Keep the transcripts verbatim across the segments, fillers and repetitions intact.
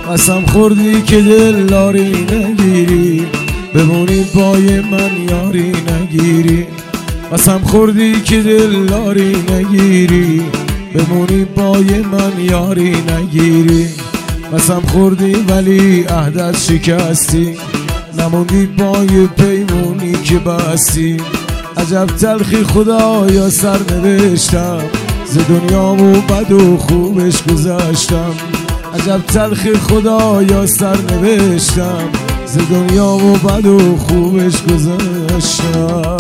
قسم خوردی که دلداری نگیری، بمونی پای من یاری نگیری. قسم خوردی که دلداری نگیری، بمونی پای من یاری نگیری. قسم خوردی ولی عهدت شکستی، نموندی پای پیمونی که بستی. عجب تلخی خدایا سر نوشتم، ز دنیا و بد و خوبش گذشتم. عجب تلخی خدایا سر نوشتم، ز دنیا و بد و خوبش گذشتم.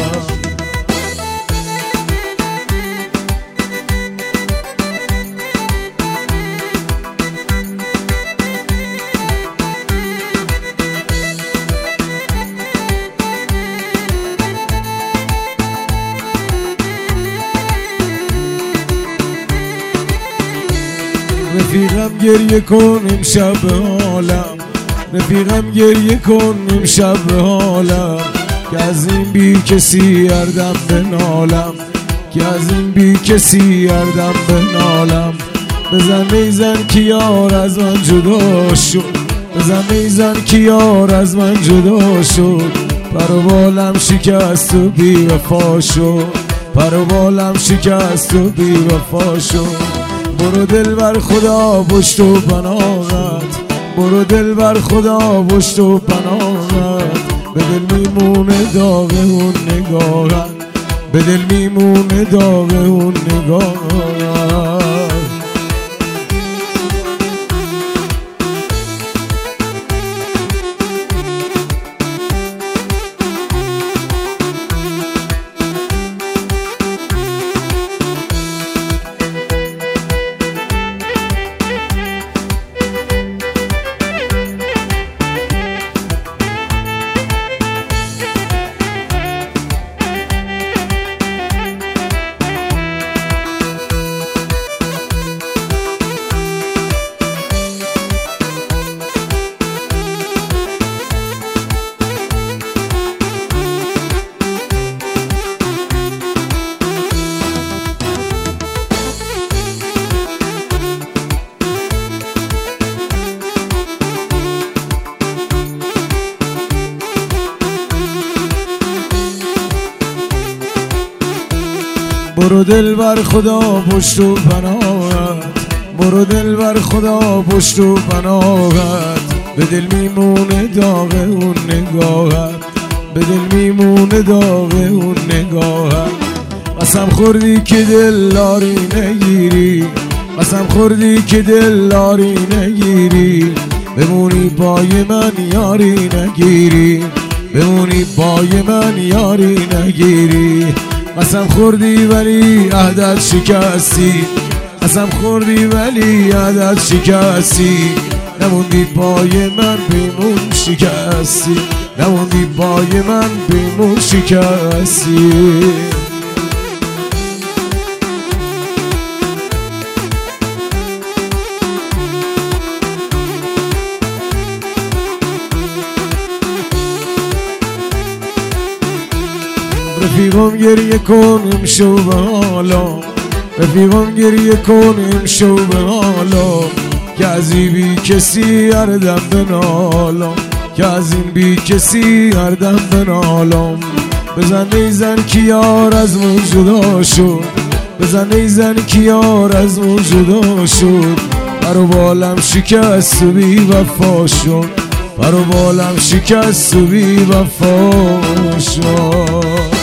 رفیقم گریه کن امشب به حالم، رفیقم گریه کن امشب به حالم، که از این بی کسی اردم به نالم، که از این بی کسی اردم به نالم. بزن میزن که یار از من جدا شد، بزن میزن که یار از من جدا شد. پر و بالم شکست و بی وفا شد، پر و بالم شکست و بی وفا شد. برو دل بر خدا پشت و پناهت، برو دل بر خدا پشت و پناهت. به دل میمونه داغ اون نگاهت، به دل میمونه داغ اون نگاهت. برو دل بر خدا پشت و پناهت، برو دل بر خدا پشت و پناهت. به دل میمونه داغ اون نگاهت، به دل میمونه داغ اون نگاهت. قسم خوردی که دلداری نگیری، قسم خوردی که دلداری نگیری، بمونی پای من یاری نگیری، بمونی پای من یاری نگیری. قسم خوردی ولی عهدت شکستی، قسم خوردی ولی عهدت شکستی. نموندی پای من پیمون شکستی، نموندی پای من پیمون شکستی. رفیقم گریه کن امشب به حالم، رفیقم گریه کن امشب به حالم، که از این بی کسی اردم به نالم، که از این بی کسی اردم به نالم. بزن نیزن که یار از من جدا شد، بزن نیزن که یار از من جدا شد. پر و بالم شکست و بی وفا شد، پر و بالم شکست و بی وفا شد.